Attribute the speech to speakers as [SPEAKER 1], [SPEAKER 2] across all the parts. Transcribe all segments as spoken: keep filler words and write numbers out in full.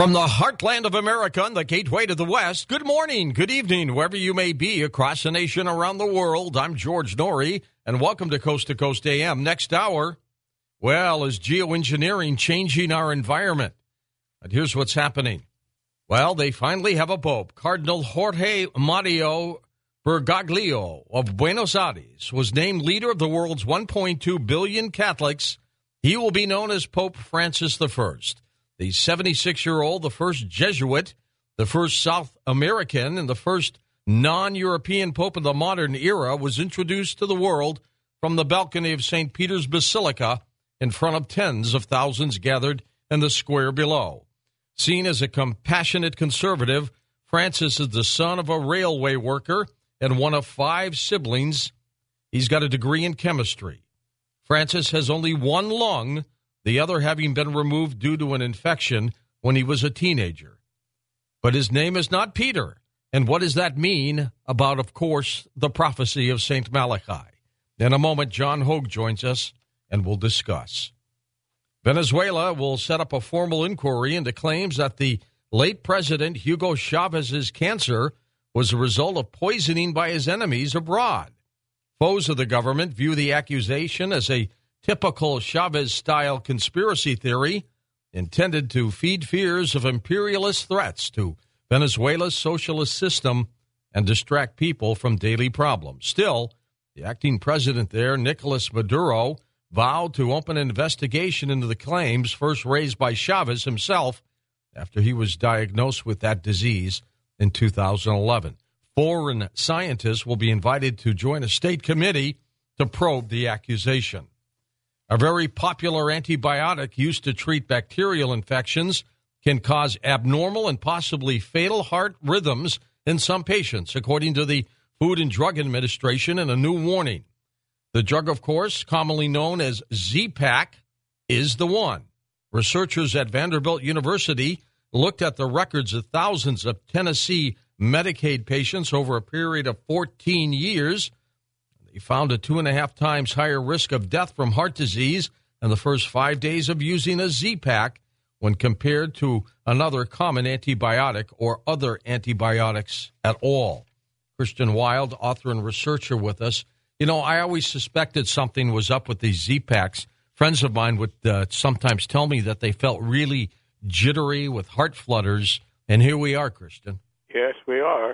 [SPEAKER 1] From the heartland of America and the gateway to the West, good morning, good evening, wherever you may be across the nation, around the world. I'm George Norrie, and welcome to Coast to Coast A M. Next hour, well, is geoengineering changing our environment? And here's what's happening. Well, they finally have a pope. Cardinal Jorge Mario Bergoglio of Buenos Aires was named leader of the world's one point two billion Catholics. He will be known as Pope Francis the First. The seventy-six-year-old, the first Jesuit, the first South American, and the first non-European pope of the modern era, was introduced to the world from the balcony of Saint Peter's Basilica in front of tens of thousands gathered in the square below. Seen as a compassionate conservative, Francis is the son of a railway worker and one of five siblings. He's got a degree in chemistry. Francis has only one lung, the other having been removed due to an infection when he was a teenager. But his name is not Peter. And what does that mean about, of course, the prophecy of Saint Malachi? In a moment, John Hogue joins us, and we'll discuss. Venezuela will set up a formal inquiry into claims that the late President Hugo Chavez's cancer was a result of poisoning by his enemies abroad. Foes of the government view the accusation as a typical Chavez-style conspiracy theory intended to feed fears of imperialist threats to Venezuela's socialist system and distract people from daily problems. Still, the acting president there, Nicolas Maduro, vowed to open an investigation into the claims first raised by Chavez himself after he was diagnosed with that disease in two thousand eleven. Foreign scientists will be invited to join a state committee to probe the accusation. A very popular antibiotic used to treat bacterial infections can cause abnormal and possibly fatal heart rhythms in some patients, according to the Food and Drug Administration in a new warning. The drug, of course, commonly known as Z-Pak, is the one. Researchers at Vanderbilt University looked at the records of thousands of Tennessee Medicaid patients over a period of fourteen years. They found a two and a half times higher risk of death from heart disease in the first five days of using a Z-Pak when compared to another common antibiotic or other antibiotics at all. Christian Wild, author and researcher with us. You know, I always suspected something was up with these Z-Paks. Friends of mine would uh, sometimes tell me that they felt really jittery with heart flutters, and here we are, Christian.
[SPEAKER 2] Yes, we are.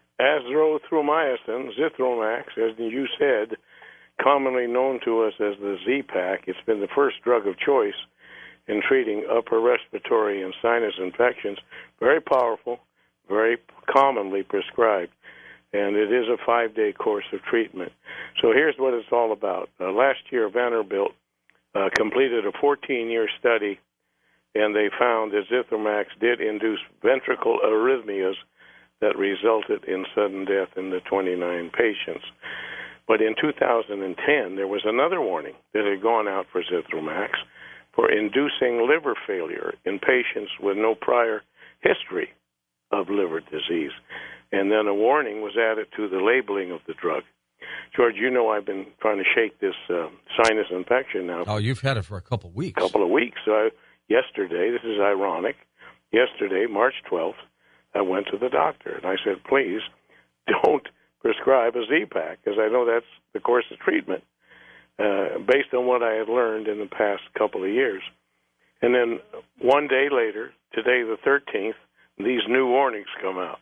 [SPEAKER 2] Azithromycin, Zithromax, as you said, commonly known to us as the Z-Pak. It's been the first drug of choice in treating upper respiratory and sinus infections. Very powerful, very commonly prescribed, and it is a five-day course of treatment. So here's what it's all about. Uh, last year, Vanderbilt uh, completed a fourteen-year study, and they found that Zithromax did induce ventricular arrhythmias that resulted in sudden death in the twenty-nine patients. But in two thousand ten, there was another warning that had gone out for Zithromax for inducing liver failure in patients with no prior history of liver disease. And then a warning was added to the labeling of the drug. George, you know I've been trying to shake this uh, sinus infection now.
[SPEAKER 1] Oh, you've had it for a couple of weeks.
[SPEAKER 2] A couple of weeks. So I, yesterday, this is ironic, yesterday, March twelfth, I went to the doctor, and I said, please don't prescribe a Z-Pak, because I know that's the course of treatment, uh, based on what I had learned in the past couple of years. And then one day later, today the thirteenth, these new warnings come out.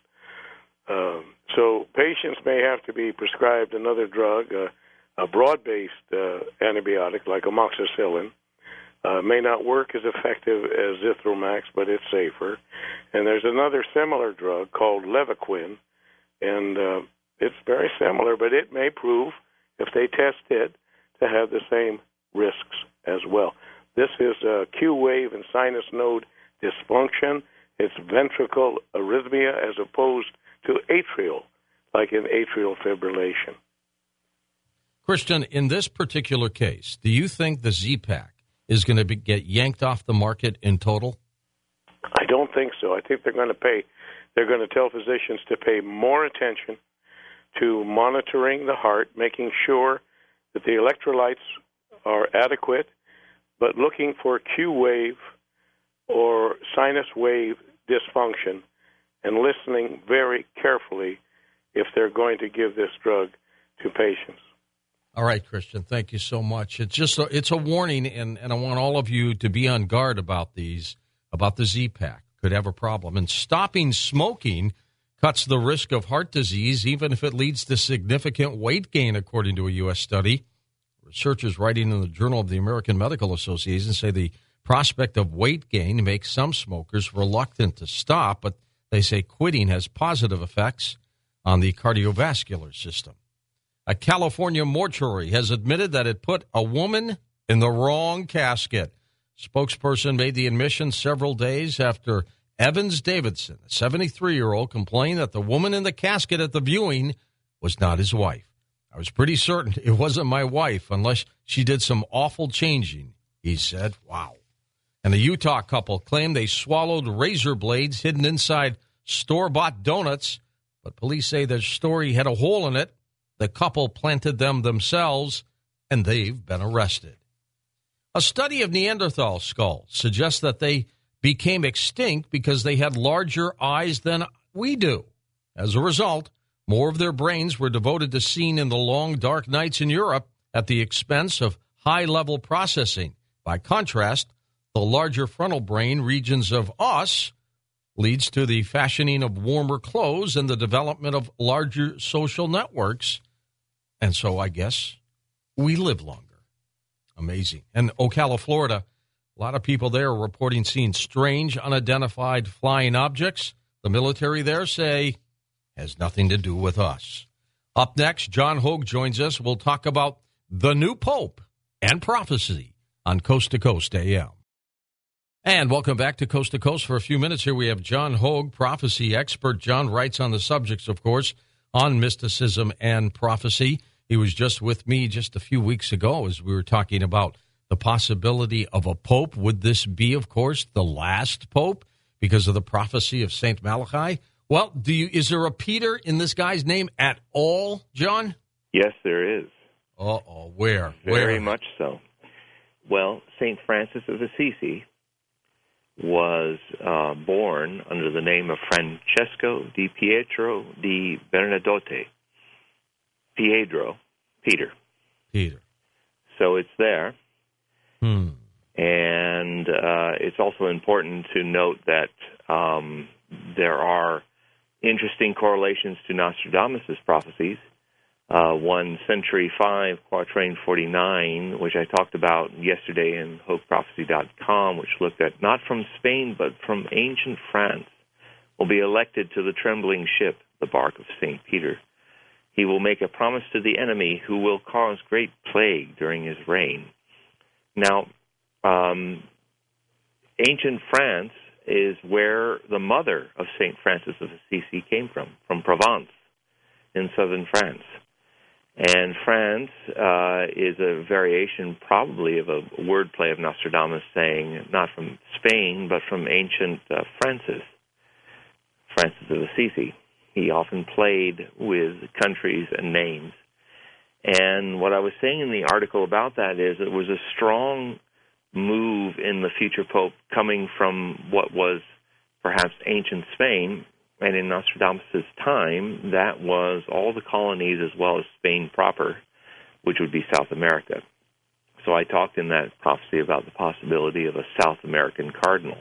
[SPEAKER 2] Um, so patients may have to be prescribed another drug, uh, a broad-based uh, antibiotic like amoxicillin. Uh, may not work as effective as Zithromax, but it's safer. And there's another similar drug called Levaquin, and uh, it's very similar, but it may prove, if they test it, to have the same risks as well. This is uh, Q-wave and sinus node dysfunction. It's ventricular arrhythmia as opposed to atrial, like in atrial fibrillation.
[SPEAKER 1] Christian, in this particular case, do you think the Z-Pak is going to be, get yanked off the market in total?
[SPEAKER 2] I don't think so. I think they're going to pay. They're going to tell physicians to pay more attention to monitoring the heart, making sure that the electrolytes are adequate, but looking for Q wave or sinus wave dysfunction and listening very carefully if they're going to give this drug to patients.
[SPEAKER 1] All right, Christian, thank you so much. It's just a, it's a warning, and, and I want all of you to be on guard about these, about the Z-Pak. Could have a problem. And stopping smoking cuts the risk of heart disease, even if it leads to significant weight gain, according to a U S study. Researchers writing in the Journal of the American Medical Association say the prospect of weight gain makes some smokers reluctant to stop, but they say quitting has positive effects on the cardiovascular system. A California mortuary has admitted that it put a woman in the wrong casket. Spokesperson made the admission several days after Evans Davidson, a seventy-three-year-old, complained that the woman in the casket at the viewing was not his wife. I was pretty certain it wasn't my wife unless she did some awful changing, he said. Wow. And the Utah couple claimed they swallowed razor blades hidden inside store-bought donuts, but police say their story had a hole in it. The couple planted them themselves, and they've been arrested. A study of Neanderthal skulls suggests that they became extinct because they had larger eyes than we do. As a result, more of their brains were devoted to seeing in the long, dark nights in Europe at the expense of high-level processing. By contrast, the larger frontal brain regions of us leads to the fashioning of warmer clothes and the development of larger social networks. And so I guess we live longer. Amazing. And Ocala, Florida, a lot of people there are reporting seeing strange, unidentified flying objects. The military there say has nothing to do with us. Up next, John Hogue joins us. We'll talk about the new Pope and prophecy on Coast to Coast A M. And welcome back to Coast to Coast. For a few minutes here, we have John Hogue, prophecy expert. John writes on the subjects, of course, on mysticism and prophecy. He was just with me just a few weeks ago as we were talking about the possibility of a pope. Would this be, of course, the last pope because of the prophecy of Saint Malachi? Well, do you is there a Peter in this guy's name at all, John?
[SPEAKER 3] Yes, there is.
[SPEAKER 1] Uh-oh. Where?
[SPEAKER 3] Very
[SPEAKER 1] Where?
[SPEAKER 3] much so. Well, Saint Francis of Assisi was uh, born under the name of Francesco di Pietro di Bernadotte. Pietro, Peter.
[SPEAKER 1] Peter.
[SPEAKER 3] So it's there.
[SPEAKER 1] Hmm.
[SPEAKER 3] And uh, it's also important to note that um, there are interesting correlations to Nostradamus' prophecies. Uh, one Century five, Quatrain forty-nine, which I talked about yesterday in hope prophecy dot com, which looked at not from Spain but from ancient France, will be elected to the trembling ship, the bark of Saint Peter. He will make a promise to the enemy who will cause great plague during his reign. Now, um, ancient France is where the mother of Saint Francis of Assisi came from, from Provence in southern France. And France uh, is a variation probably of a wordplay of Nostradamus saying not from Spain, but from ancient uh, Francis, Francis of Assisi. He often played with countries and names. And what I was saying in the article about that is it was a strong move in the future pope coming from what was perhaps ancient Spain. And in Nostradamus' time, that was all the colonies as well as Spain proper, which would be South America. So I talked in that prophecy about the possibility of a South American cardinal.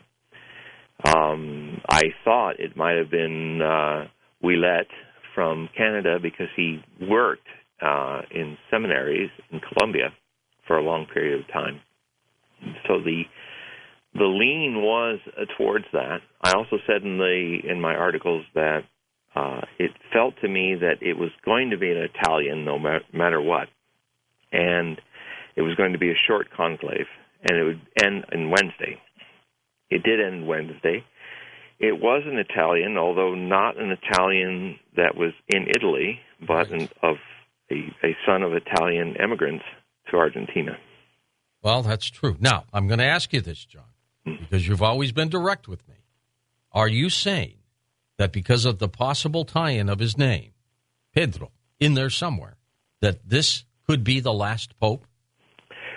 [SPEAKER 3] Um, I thought it might have been uh, Ouellet from Canada because he worked uh, in seminaries in Colombia for a long period of time. So the the lean was uh, towards that. I also said in the in my articles that uh, it felt to me that it was going to be an Italian no ma- matter what, and it was going to be a short conclave, and it would end on Wednesday. It did end Wednesday. It was an Italian, although not an Italian that was in Italy, but an, of a, a son of Italian immigrants to Argentina.
[SPEAKER 1] Well, that's true. Now, I'm going to ask you this, John, because you've always been direct with me. Are you saying that because of the possible tie-in of his name, Pedro, in there somewhere, that this could be the last pope?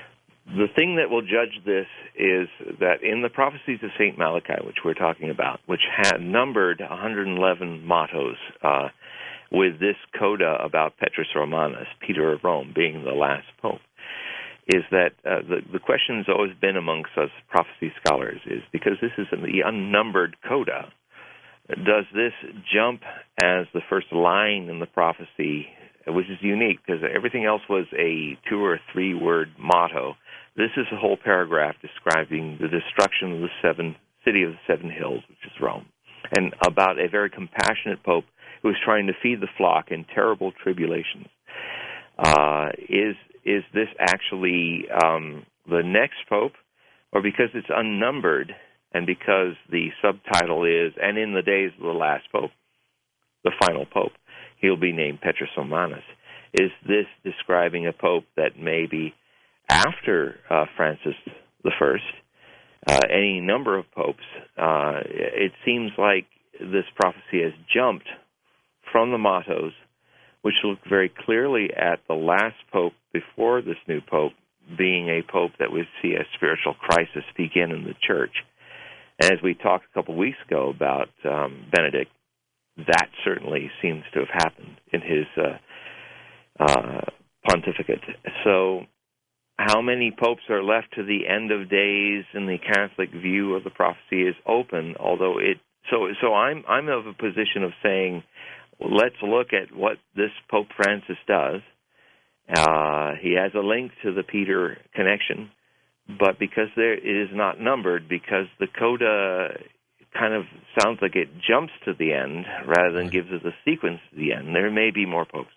[SPEAKER 3] the thing that will judge this is that in the prophecies of Saint Malachi, which we're talking about, which had numbered one hundred eleven mottos, uh, with this coda about Petrus Romanus, Peter of Rome, being the last pope, is that uh, the, the question has always been amongst us prophecy scholars is, because this is the unnumbered coda, does this jump as the first line in the prophecy, which is unique because everything else was a two- or three-word motto. This is a whole paragraph describing the destruction of the seven city of the seven hills, which is Rome, and about a very compassionate pope who is trying to feed the flock in terrible tribulations. Uh, is is this actually um, the next pope, or because it's unnumbered and because the subtitle is, and in the days of the last pope, the final pope, he'll be named Petrus Romanus, is this describing a pope that may be after uh, Francis the First, uh, any number of popes? Uh, it seems like this prophecy has jumped from the mottos, which look very clearly at the last pope before this new pope being a pope that would see a spiritual crisis begin in the church. And as we talked a couple of weeks ago about um, Benedict, that certainly seems to have happened in his uh, uh, pontificate. So how many popes are left to the end of days in the Catholic view of the prophecy is open, although it so so I'm I'm of a position of saying, let's look at what this Pope Francis does. Uh, he has a link to the Peter connection, but because there it is not numbered, because the coda kind of sounds like it jumps to the end rather than gives us a sequence to the end, there may be more popes.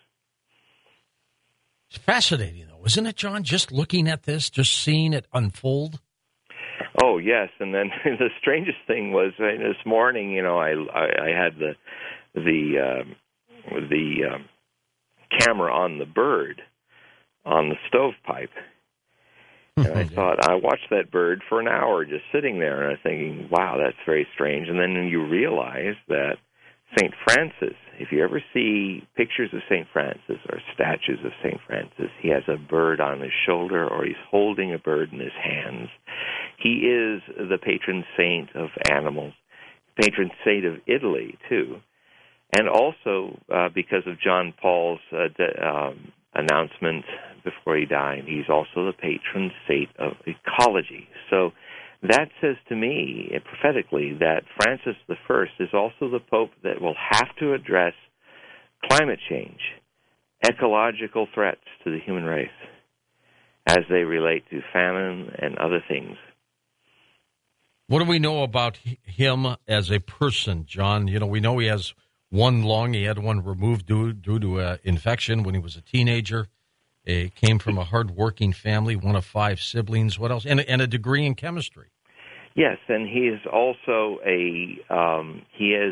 [SPEAKER 1] It's fascinating, though, isn't it, John? Just looking at this, just seeing it unfold.
[SPEAKER 3] Oh yes, and then the strangest thing was uh, this morning. You know, I I, I had the the um, the um, camera on the bird on the stovepipe, and I thought I watched that bird for an hour just sitting there, and I was thinking, wow, that's very strange. And then you realize that Saint Francis, if you ever see pictures of Saint Francis or statues of Saint Francis, he has a bird on his shoulder or he's holding a bird in his hands. He is the patron saint of animals, patron saint of Italy, too. And also, uh, because of John Paul's uh, de- um, announcement before he died, he's also the patron saint of ecology. So that says to me, prophetically, that Francis the First is also the Pope that will have to address climate change, ecological threats to the human race, as they relate to famine and other things.
[SPEAKER 1] What do we know about him as a person, John? You know, we know he has one lung. He had one removed due, due to an infection when he was a teenager. He came from a hard-working family, one of five siblings. What else? And, and a degree in chemistry.
[SPEAKER 3] Yes, and he is also a, um, he is,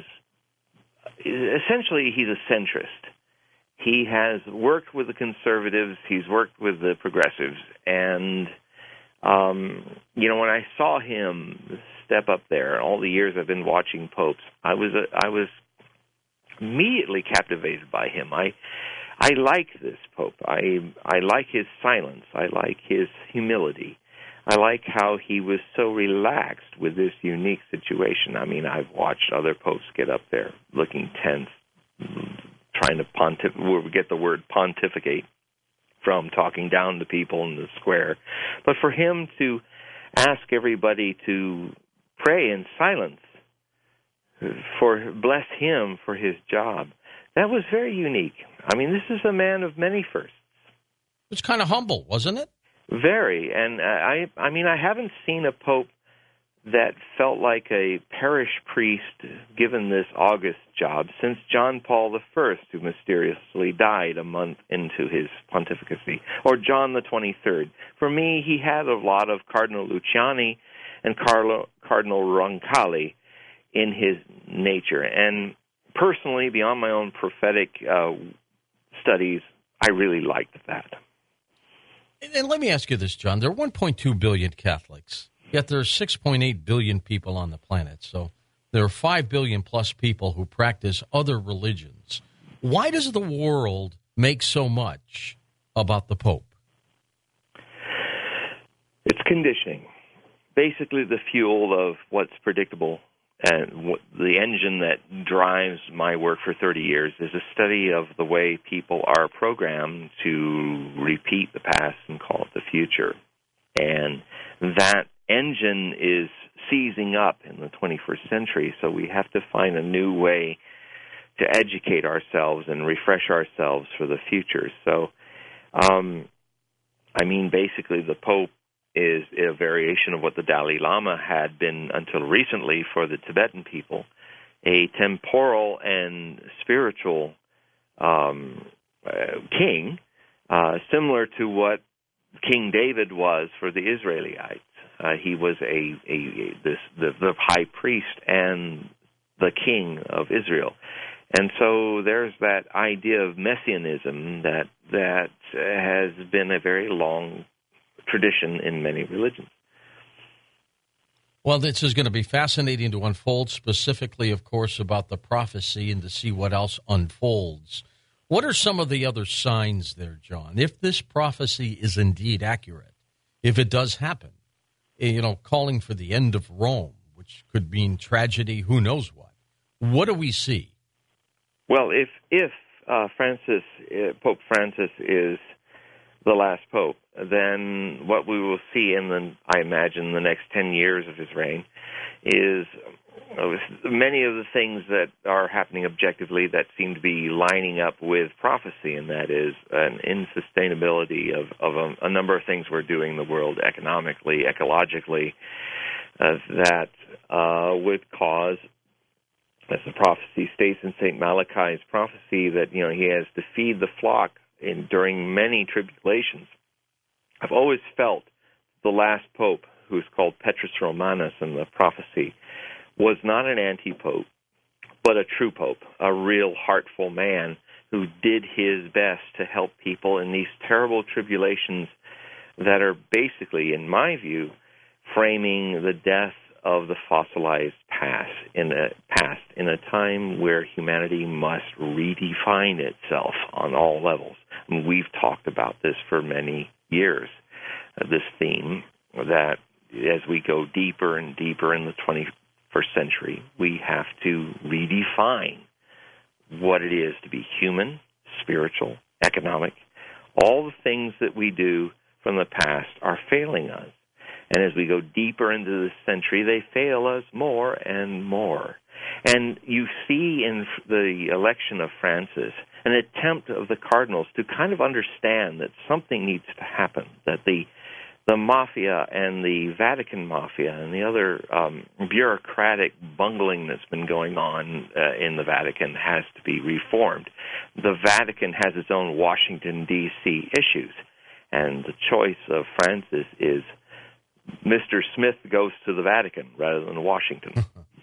[SPEAKER 3] essentially he's a centrist. He has worked with the conservatives, he's worked with the progressives, and, um, you know, when I saw him step up there, all the years I've been watching popes, I was, uh, I was immediately captivated by him. I I like this pope. I I like his silence. I like his humility. I like how he was so relaxed with this unique situation. I mean, I've watched other popes get up there looking tense, trying to pontif- where we get the word pontificate from, talking down to people in the square. But for him to ask everybody to pray in silence, for bless him for his job, that was very unique. I mean, this is a man of many firsts.
[SPEAKER 1] It's kind of humble, wasn't it?
[SPEAKER 3] Very. And uh, I I mean, I haven't seen a pope that felt like a parish priest given this august job since John Paul the First, who mysteriously died a month into his pontificacy, or John the twenty-third. For me, he had a lot of Cardinal Luciani and Carlo, Cardinal Roncalli in his nature. And personally, beyond my own prophetic uh, studies, I really liked that.
[SPEAKER 1] And let me ask you this, John. There are one point two billion Catholics, yet there are six point eight billion people on the planet. So there are five billion plus people who practice other religions. Why does the world make so much about the Pope?
[SPEAKER 3] Conditioning. Basically the fuel of what's predictable, and what, the engine that drives my work for thirty years is a study of the way people are programmed to repeat the past and call it the future. And that engine is seizing up in the twenty-first century, so we have to find a new way to educate ourselves and refresh ourselves for the future. So, um, I mean, basically the Pope is a variation of what the Dalai Lama had been until recently for the Tibetan people, a temporal and spiritual um, uh, king, uh, similar to what King David was for the Israelites. Uh, he was a, a, a this the, the high priest and the king of Israel. And so there's that idea of messianism that that has been a very long tradition in many religions.
[SPEAKER 1] Well, this is going to be fascinating to unfold, specifically, of course, about the prophecy and to see what else unfolds. What are some of the other signs there, John? If this prophecy is indeed accurate, if it does happen, you know, calling for the end of Rome, which could mean tragedy, who knows what, what do we see?
[SPEAKER 3] Well, if if uh, Francis, uh, Pope Francis is the last pope, then what we will see in the, I imagine, the next ten years of his reign is uh, many of the things that are happening objectively that seem to be lining up with prophecy, and that is an insustainability of, of a, a number of things we're doing in the world economically, ecologically, uh, that uh, would cause, as the prophecy states in Saint Malachi's prophecy, that, you know, he has to feed the flock in during many tribulations. I've always felt the last pope, who's called Petrus Romanus in the prophecy, was not an anti-pope, but a true pope, a real heartful man who did his best to help people in these terrible tribulations that are basically, in my view, framing the death of the fossilized past in a past in a time where humanity must redefine itself on all levels. And we've talked about this for many years, uh, this theme that as we go deeper and deeper in the twenty-first century, we have to redefine what it is to be human, spiritual, economic. All the things that we do from the past are failing us. And as we go deeper into this century, they fail us more and more. And you see in the election of Francis an attempt of the cardinals to kind of understand that something needs to happen, that the the mafia and the Vatican mafia and the other um, bureaucratic bungling that's been going on uh, in the Vatican has to be reformed. The Vatican has its own Washington, D C issues, and the choice of Francis is Mister Smith goes to the Vatican rather than Washington.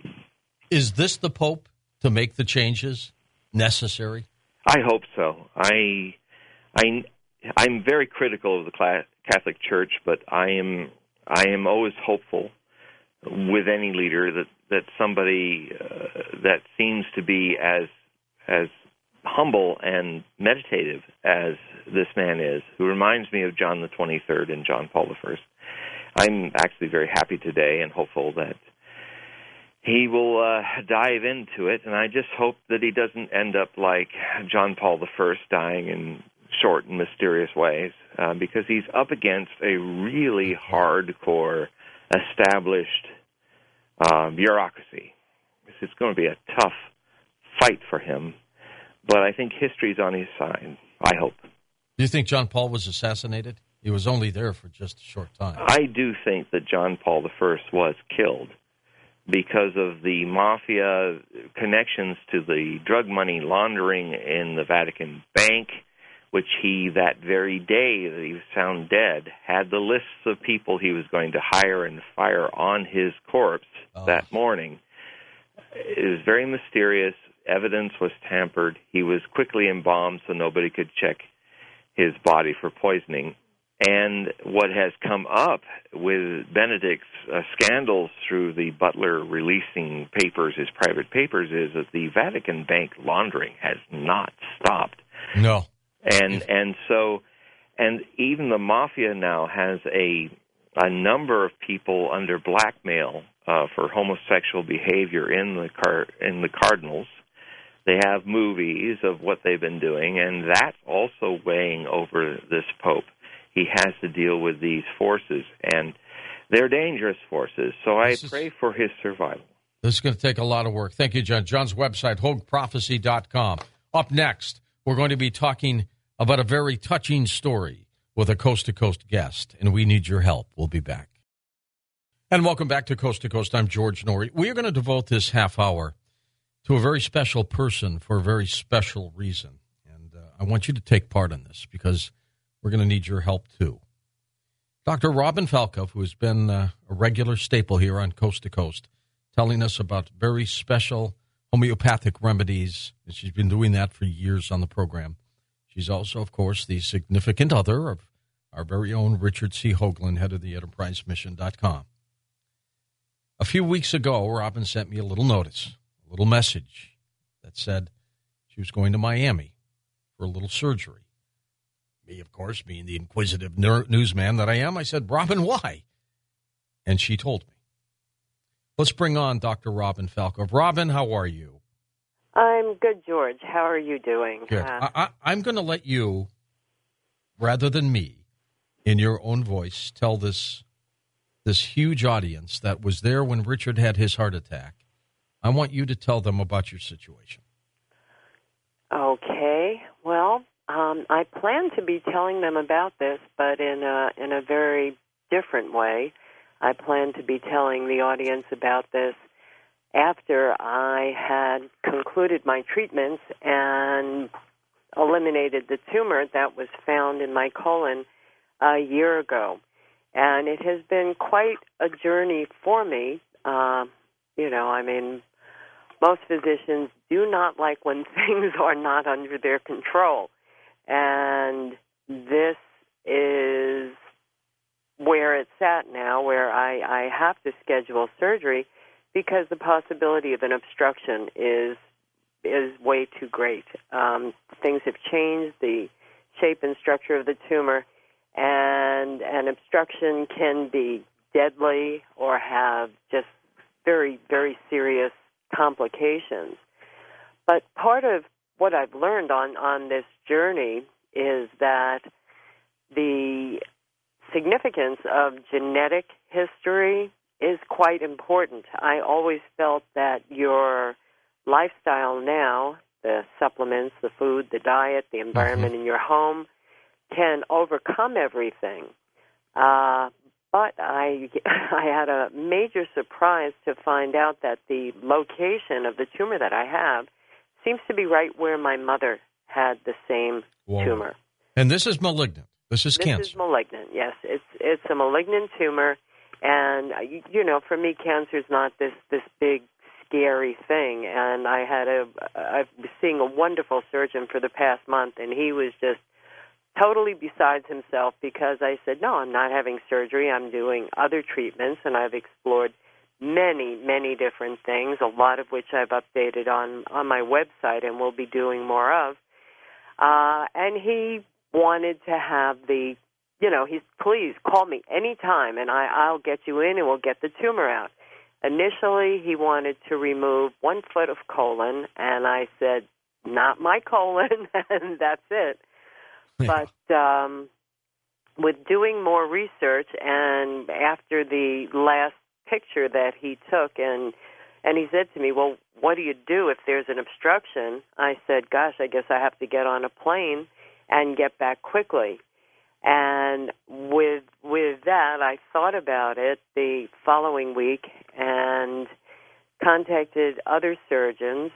[SPEAKER 1] Is this the Pope to make the changes necessary?
[SPEAKER 3] I hope so. I, I, I'm very critical of the Catholic Church, but I am I am always hopeful with any leader that that somebody uh, that seems to be as as humble and meditative as this man is, who reminds me of John the twenty-third and John Paul the First. I'm actually very happy today and hopeful that he will uh, dive into it, and I just hope that he doesn't end up like John Paul the First, dying in short and mysterious ways, uh, because he's up against a really hardcore, established uh, bureaucracy. It's going to be a tough fight for him, but I think history's on his side, I hope.
[SPEAKER 1] Do you think John Paul was assassinated? He was only there for just a short time.
[SPEAKER 3] I do think that John Paul the First was killed because of the mafia connections to the drug money laundering in the Vatican Bank, which he, that very day that he was found dead, had the lists of people he was going to hire and fire on his corpse oh. that morning. It was very mysterious. Evidence was tampered. He was quickly embalmed so nobody could check his body for poisoning. And what has come up with Benedict's uh, scandals through the butler releasing papers, his private papers, is that the Vatican Bank laundering has not stopped.
[SPEAKER 1] No.
[SPEAKER 3] And and so, and even the mafia now has a a number of people under blackmail uh, for homosexual behavior in the car- in the Cardinals. They have movies of what they've been doing, and that's also weighing over this Pope. He has to deal with these forces, and they're dangerous forces, so I is, pray for his survival.
[SPEAKER 1] This is going to take a lot of work. Thank you, John. John's website, hogue prophecy dot com. Up next, we're going to be talking about a very touching story with a coast-to-coast guest, and we need your help. We'll be back. And welcome back to Coast to Coast. I'm George Noory. We are going to devote this half hour to a very special person for a very special reason. And uh, I want you to take part in this because we're going to need your help, too. Doctor Robin Falkov, who has been uh, a regular staple here on Coast to Coast, telling us about very special homeopathic remedies. And she's been doing that for years on the program. She's also, of course, the significant other of our very own Richard C. Hoagland, head of the enterprise mission dot com. A few weeks ago, Robin sent me a little notice, a little message that said she was going to Miami for a little surgery. Me, of course, being the inquisitive ner- newsman that I am, I said, Robin, why? And she told me. Let's bring on Doctor Robin Falkov. Robin, how are you?
[SPEAKER 4] I'm good, George. How are you doing?
[SPEAKER 1] Good. Uh, I, I, I'm going to let you, rather than me, in your own voice, tell this this huge audience that was there when Richard had his heart attack. I want you to tell them about your situation.
[SPEAKER 4] Okay. Well, um, I plan to be telling them about this, but in a, in a very different way. I plan to be telling the audience about this after I had concluded my treatments and eliminated the tumor that was found in my colon a year ago. And it has been quite a journey for me. Uh, you know, I mean, most physicians do not like when things are not under their control. And this is where it's at now, where I, I have to schedule surgery because the possibility of an obstruction is is way too great. Um, things have changed, the shape and structure of the tumor, and an obstruction can be deadly or have just very, very serious complications. But part of what I've learned on, on this journey is that the significance of genetic history is quite important. I always felt that your lifestyle now, the supplements, the food, the diet, the environment mm-hmm. in your home, can overcome everything. Uh, but I, I had a major surprise to find out that the location of the tumor that I have seems to be right where my mother had the same
[SPEAKER 1] Whoa. tumor. And this is malignant. This is
[SPEAKER 4] this
[SPEAKER 1] cancer.
[SPEAKER 4] This is malignant, yes. It's it's a malignant tumor. And, you know, for me, cancer is not this, this big, scary thing. And I had a, I've been seeing a wonderful surgeon for the past month, and he was just totally besides himself because I said, no, I'm not having surgery. I'm doing other treatments, and I've explored many, many different things, a lot of which I've updated on, on my website and will be doing more of. Uh, and he wanted to have the, you know, he's, please call me anytime, and I, I'll get you in and we'll get the tumor out. Initially, he wanted to remove one foot of colon, and I said, not my colon, and that's it. Yeah. But um, with doing more research, and after the last picture that he took, and and he said to me, well, what do you do if there's an obstruction? I said, gosh, I guess I have to get on a plane and get back quickly. And with with that, I thought about it the following week and contacted other surgeons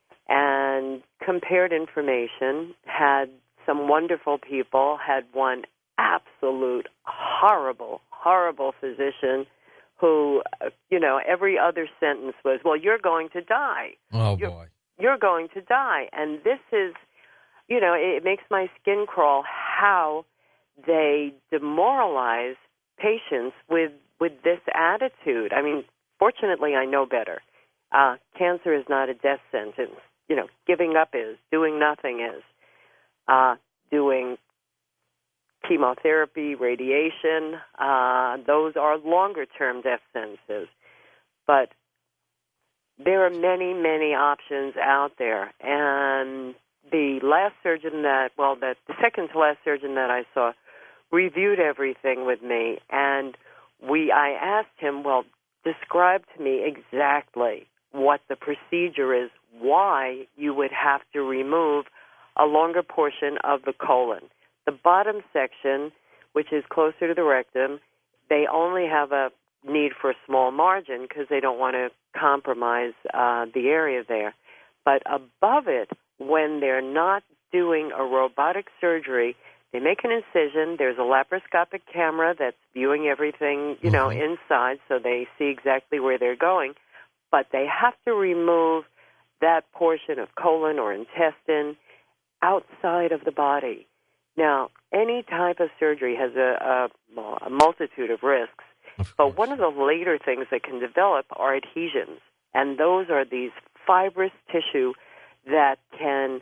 [SPEAKER 4] and compared information, had some wonderful people, had one absolute horrible, horrible physician who, you know, every other sentence was, well, you're going to die.
[SPEAKER 1] Oh,
[SPEAKER 4] you're,
[SPEAKER 1] boy.
[SPEAKER 4] You're going to die. And this is, you know, it, it makes my skin crawl how they demoralize patients with, with this attitude. I mean, fortunately, I know better. Uh, cancer is not a death sentence. You know, giving up is, doing nothing is. Uh, doing chemotherapy, radiation. Uh, those are longer-term death sentences. But there are many, many options out there. And the last surgeon that, well, that the second to last surgeon that I saw reviewed everything with me, and we, I asked him, well, describe to me exactly what the procedure is, why you would have to remove a longer portion of the colon. The bottom section, which is closer to the rectum, they only have a need for a small margin because they don't want to compromise uh, the area there. But above it, when they're not doing a robotic surgery, they make an incision. There's a laparoscopic camera that's viewing everything, you know, mm-hmm. inside, so they see exactly where they're going. But they have to remove that portion of colon or intestine outside of the body. Now, any type of surgery has a, a, a multitude of risks, of but one of the later things that can develop are adhesions, and those are these fibrous tissue that can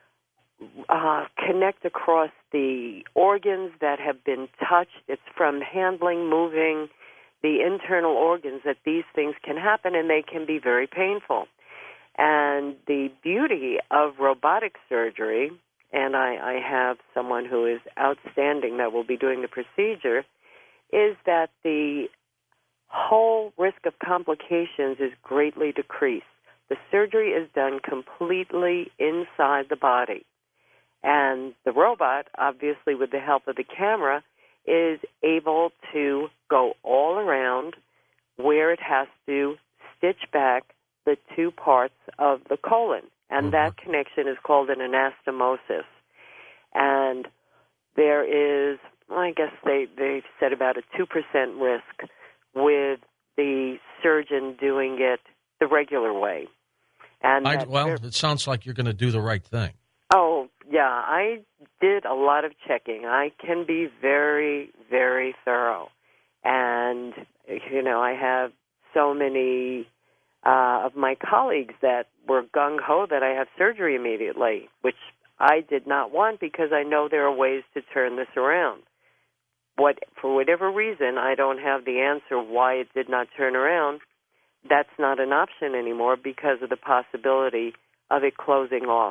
[SPEAKER 4] uh, connect across the organs that have been touched. It's from handling, moving the internal organs that these things can happen, and they can be very painful. And the beauty of robotic surgery, and I, I have someone who is outstanding that will be doing the procedure, is that the whole risk of complications is greatly decreased. The surgery is done completely inside the body. And the robot, obviously with the help of the camera, is able to go all around where it has to stitch back the two parts of the colon. And mm-hmm. that connection is called an anastomosis. And there is, well, I guess they, they've said about a two percent risk with the surgeon doing it the regular way. And
[SPEAKER 1] I, well, it sounds like you're going to do the right thing.
[SPEAKER 4] Oh, yeah. I did a lot of checking. I can be very, very thorough. And, you know, I have so many uh, of my colleagues that were gung-ho that I have surgery immediately, which I did not want because I know there are ways to turn this around. What, for whatever reason, I don't have the answer why it did not turn around. That's not an option anymore because of the possibility of it closing off.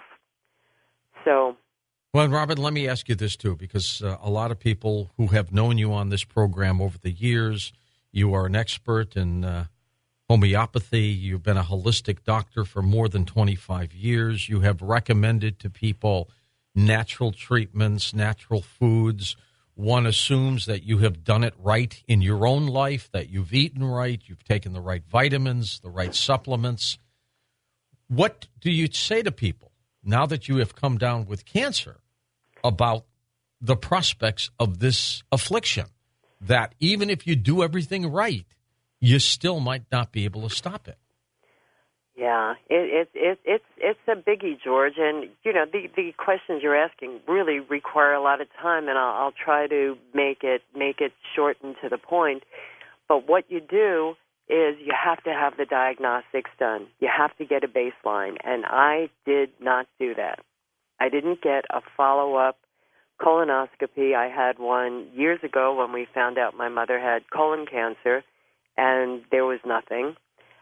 [SPEAKER 4] So,
[SPEAKER 1] well, Robin, let me ask you this, too, because uh, a lot of people who have known you on this program over the years, you are an expert in uh, homeopathy. You've been a holistic doctor for more than twenty-five years. You have recommended to people natural treatments, natural foods. One assumes that you have done it right in your own life, that you've eaten right, you've taken the right vitamins, the right supplements. What do you say to people now that you have come down with cancer about the prospects of this affliction, that even if you do everything right, you still might not be able to stop it?
[SPEAKER 4] Yeah, it, it, it, it's it's a biggie, George. And, you know, the, the questions you're asking really require a lot of time, and I'll, I'll try to make it make it short and to the point. But what you do is you have to have the diagnostics done. You have to get a baseline, and I did not do that. I didn't get a follow-up colonoscopy. I had one years ago when we found out my mother had colon cancer, and there was nothing.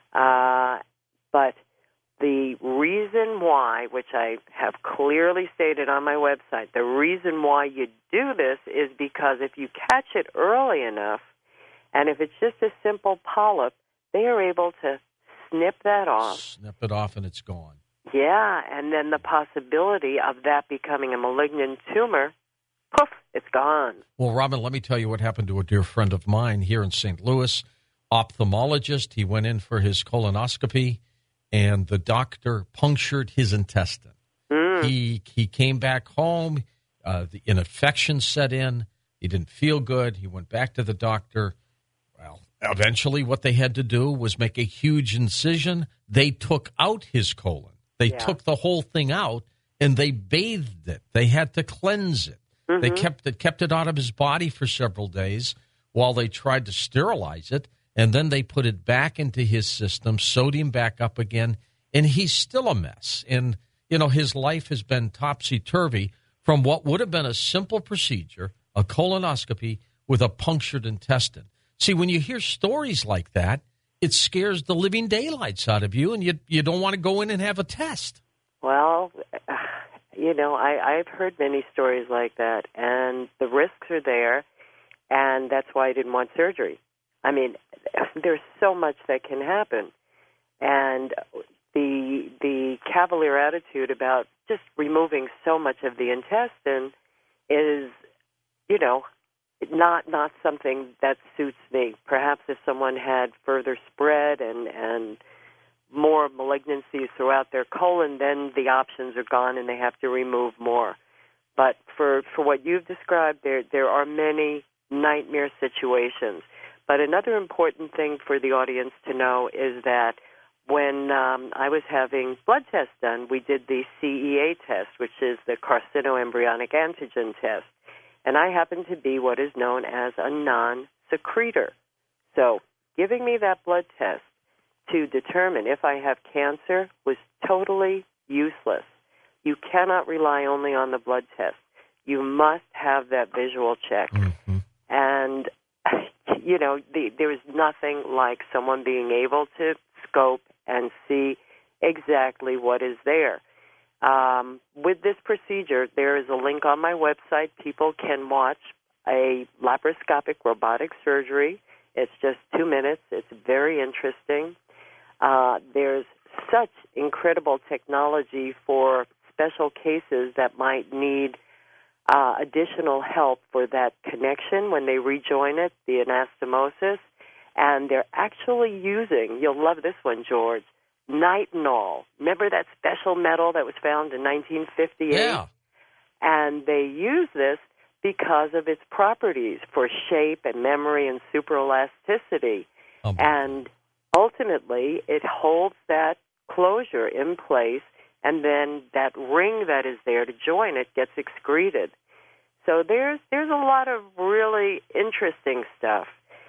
[SPEAKER 4] Uh But the reason why, which I have clearly stated on my website, the reason why you do this is because if you catch it early enough, and if it's just a simple polyp, they are able to snip that off.
[SPEAKER 1] Snip it off and it's gone.
[SPEAKER 4] Yeah, and then the possibility of that becoming a malignant tumor, poof, it's gone.
[SPEAKER 1] Well, Robin, let me tell you what happened to a dear friend of mine here in Saint Louis, ophthalmologist. He went in for his colonoscopy, and the doctor punctured his intestine. Mm. He he came back home. Uh, the, an infection set in. He didn't feel good. He went back to the doctor. Well, eventually what they had to do was make a huge incision. They took out his colon. They yeah. took the whole thing out, and they bathed it. They had to cleanse it. Mm-hmm. They kept it, kept it out of his body for several days while they tried to sterilize it. And then they put it back into his system, sewed him back up again, and he's still a mess. And, you know, his life has been topsy-turvy from what would have been a simple procedure, a colonoscopy with a punctured intestine. See, when you hear stories like that, it scares the living daylights out of you, and you you don't want to go in and have a test.
[SPEAKER 4] Well, you know, I, I've heard many stories like that, and the risks are there, and that's why I didn't want surgery. I mean, there's so much that can happen, and the the cavalier attitude about just removing so much of the intestine is, you know, not not something that suits me. Perhaps if someone had further spread and, and more malignancies throughout their colon, then the options are gone and they have to remove more. But for, for what you've described, there there are many nightmare situations. But another important thing for the audience to know is that when um, I was having blood tests done, we did the C E A test, which is the carcinoembryonic antigen test. And I happen to be what is known as a non-secretor. So giving me that blood test to determine if I have cancer was totally useless. You cannot rely only on the blood test. You must have that visual check. Mm-hmm. And, you know, the, there is nothing like someone being able to scope and see exactly what is there. Um, with this procedure, there is a link on my website. People can watch a laparoscopic robotic surgery. It's just two minutes. It's very interesting. Uh, there's such incredible technology for special cases that might need uh, additional help for that connection when they rejoin it, the anastomosis. And they're actually using, you'll love this one, George, nitinol. Remember that special metal that was found in nineteen fifty-eight?
[SPEAKER 1] Yeah.
[SPEAKER 4] And they use this because of its properties for shape and memory and superelasticity. Um. And ultimately, it holds that closure in place, and then that ring that is there to join it gets excreted. So there's there's a lot of really interesting stuff.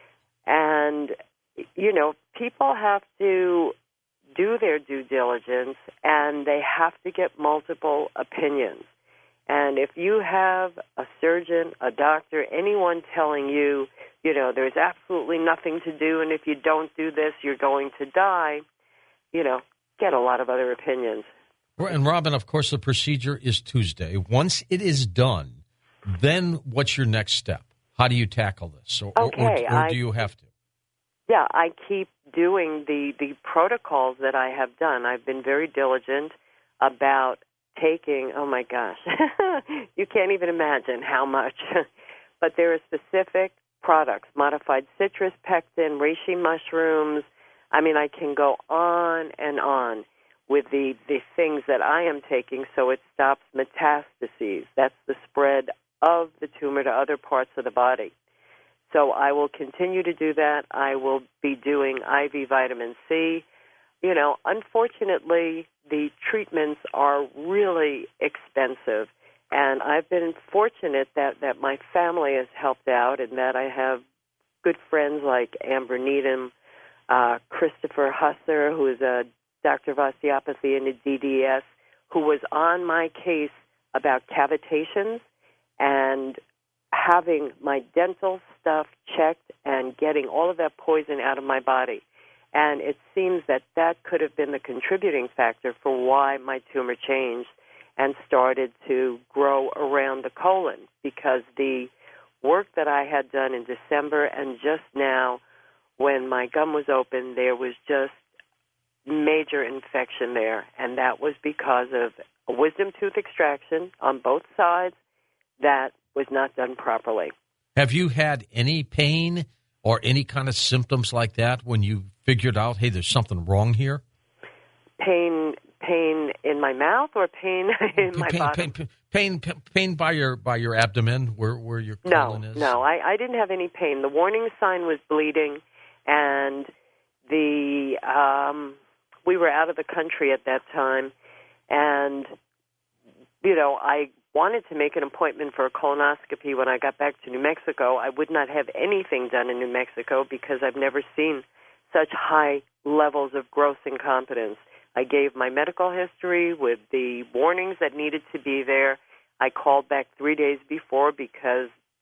[SPEAKER 4] And, you know, people have to do their due diligence, and they have to get multiple opinions. And if you have a surgeon, a doctor, anyone telling you, you know, there's absolutely nothing to do, and if you don't do this, you're going to die, you know, get a lot of other opinions.
[SPEAKER 1] And, Robin, of course, the procedure is Tuesday. Once it is done, then what's your next step? How do you tackle this? Or,
[SPEAKER 4] okay,
[SPEAKER 1] or, or, or
[SPEAKER 4] I,
[SPEAKER 1] do you have to?
[SPEAKER 4] Yeah, I keep doing the, the protocols that I have done. I've been very diligent about taking, oh my gosh, you can't even imagine how much. But there are specific products, modified citrus pectin, reishi mushrooms. I mean, I can go on and on with the, the things that I am taking so it stops metastases. That's the spread of the tumor to other parts of the body. So I will continue to do that. I will be doing I V vitamin C. You know, unfortunately, the treatments are really expensive. And I've been fortunate that, that my family has helped out and that I have good friends like Amber Needham, uh, Christopher Husser, who is a doctor of osteopathy and a D D S, who was on my case about cavitations and having my dental stuff checked and getting all of that poison out of my body. And it seems that that could have been the contributing factor for why my tumor changed and started to grow around the colon, because the work that I had done in December and just now when my gum was open, there was just major infection there. And that was because of a wisdom tooth extraction on both sides that was not done properly.
[SPEAKER 1] Have you had any pain or any kind of symptoms like that when you figured out, hey, there's something wrong here?
[SPEAKER 4] Pain, pain in my mouth, or pain in
[SPEAKER 1] pain,
[SPEAKER 4] my
[SPEAKER 1] pain,
[SPEAKER 4] bottom?
[SPEAKER 1] Pain, pain, pain, pain by your by your abdomen, where where your colon
[SPEAKER 4] no,
[SPEAKER 1] is.
[SPEAKER 4] No, I, I didn't have any pain. The warning sign was bleeding, and the um, we were out of the country at that time, and you know I wanted to make an appointment for a colonoscopy when I got back to New Mexico. I would not have anything done in New Mexico because I've never seen such high levels of gross incompetence. I gave my medical history with the warnings that needed to be there. I called back three days before because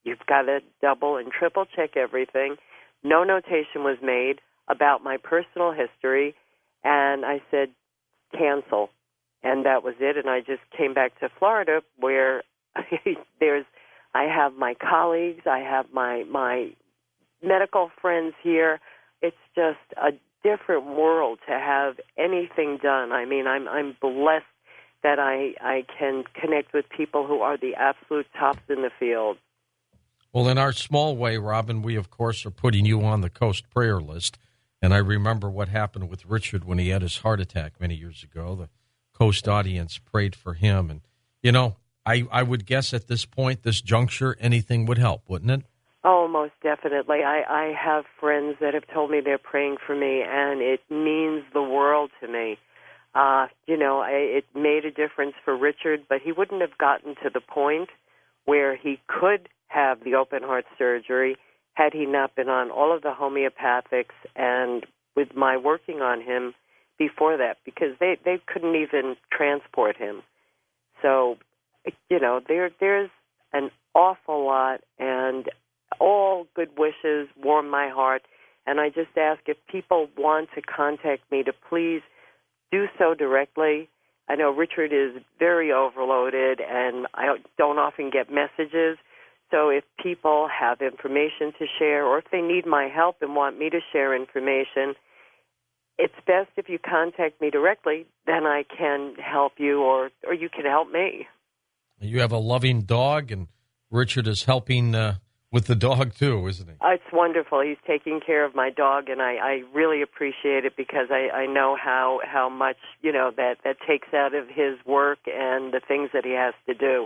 [SPEAKER 4] you've got to double and triple check everything. No notation was made about my personal history, and I said, cancel. And that was it, and I just came back to Florida where there's, I have my colleagues, I have my my medical friends here. It's just a different world to have anything done. I mean, I'm I'm blessed that I, I can connect with people who are the absolute tops in the field.
[SPEAKER 1] Well, in our small way, Robin, we, of course, are putting you on the Coast prayer list. And I remember what happened with Richard when he had his heart attack many years ago. The Coast audience prayed for him. And, you know, I, I would guess at this point, this juncture, anything would help, wouldn't it?
[SPEAKER 4] Oh, most definitely. I, I have friends that have told me they're praying for me, and it means the world to me. Uh, you know, I, it made a difference for Richard, but he wouldn't have gotten to the point where he could have the open heart surgery had he not been on all of the homeopathics and with my working on him before that, because they, they couldn't even transport him. So, you know, there there's an awful lot, and all good wishes warm my heart. And I just ask if people want to contact me to please do so directly. I know Richard is very overloaded, and I don't often get messages. So if people have information to share, or if they need my help and want me to share information, it's best if you contact me directly. Then I can help you, or, or you can help me.
[SPEAKER 1] You have a loving dog, and Richard is helping uh, with the dog, too, isn't he?
[SPEAKER 4] Uh, it's wonderful. He's taking care of my dog, and I, I really appreciate it because I, I know how, how much, you know, that, that takes out of his work and the things that he has to do.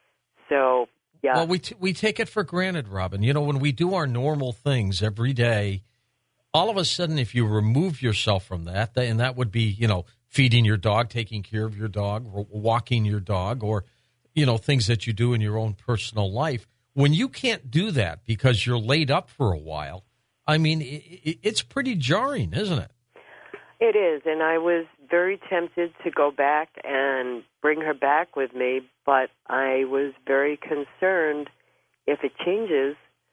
[SPEAKER 4] So, yeah.
[SPEAKER 1] Well, we, t- we take it for granted, Robin. You know, when we do our normal things every day, all of a sudden, if you remove yourself from that, and that would be, you know, feeding your dog, taking care of your dog, walking your dog, or, you know, things that you do in your own personal life, when you can't do that because you're laid up for a while, I mean, it, it's pretty jarring, isn't it?
[SPEAKER 4] It is, and I was very tempted to go back and bring her back with me, but I was very concerned if it changes,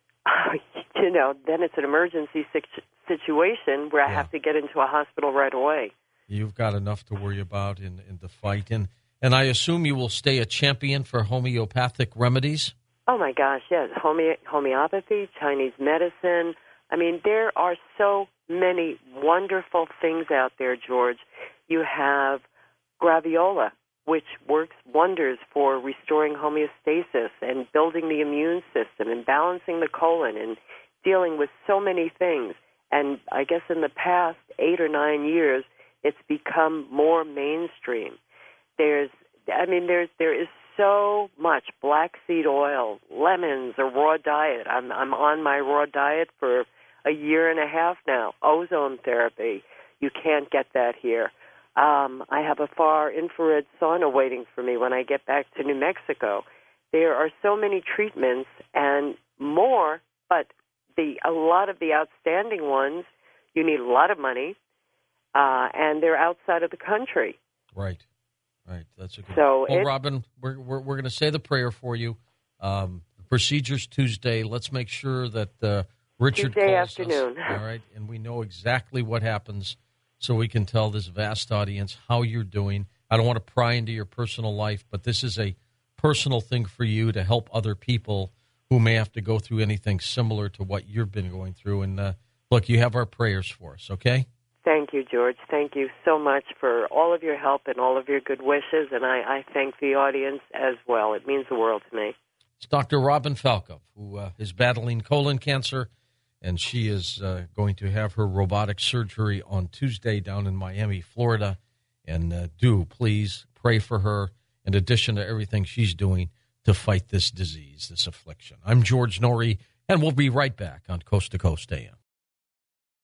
[SPEAKER 4] you know, then it's an emergency situation where I
[SPEAKER 1] yeah.
[SPEAKER 4] have to get into a hospital right away.
[SPEAKER 1] You've got enough to worry about in, in the fight. And, and I assume you will stay a champion for homeopathic remedies?
[SPEAKER 4] Oh, my gosh, yes. Home- homeopathy, Chinese medicine. I mean, there are so many wonderful things out there, George. You have graviola, which works wonders for restoring homeostasis and building the immune system and balancing the colon and dealing with so many things. And I guess in the past eight or nine years, it's become more mainstream. There's, I mean, there's there is so much black seed oil, lemons, a raw diet. I'm I'm on my raw diet for a year and a half now. Ozone therapy, you can't get that here. Um, I have a far infrared sauna waiting for me when I get back to New Mexico. There are so many treatments and more, but the a lot of the outstanding ones, you need a lot of money, uh, and they're outside of the country.
[SPEAKER 1] Right, right. That's a good.
[SPEAKER 4] So
[SPEAKER 1] well,
[SPEAKER 4] it,
[SPEAKER 1] Robin, we're we're, we're going to say the prayer for you. Um, procedures Tuesday. Let's make sure that uh, Richard
[SPEAKER 4] Tuesday
[SPEAKER 1] calls
[SPEAKER 4] afternoon.
[SPEAKER 1] us. All right, and we know exactly what happens, so we can tell this vast audience how you're doing. I don't want to pry into your personal life, but this is a personal thing for you to help other people who may have to go through anything similar to what you've been going through. And uh, look, you have our prayers for us, okay?
[SPEAKER 4] Thank you, George. Thank you so much for all of your help and all of your good wishes, and I, I thank the audience as well. It means the world to me.
[SPEAKER 1] It's Doctor Robin Falco, who uh, is battling colon cancer, and she is uh, going to have her robotic surgery on Tuesday down in Miami, Florida. And uh, do please pray for her in addition to everything she's doing to fight this disease, this affliction. I'm George Norrie, and we'll be right back on Coast to Coast A M.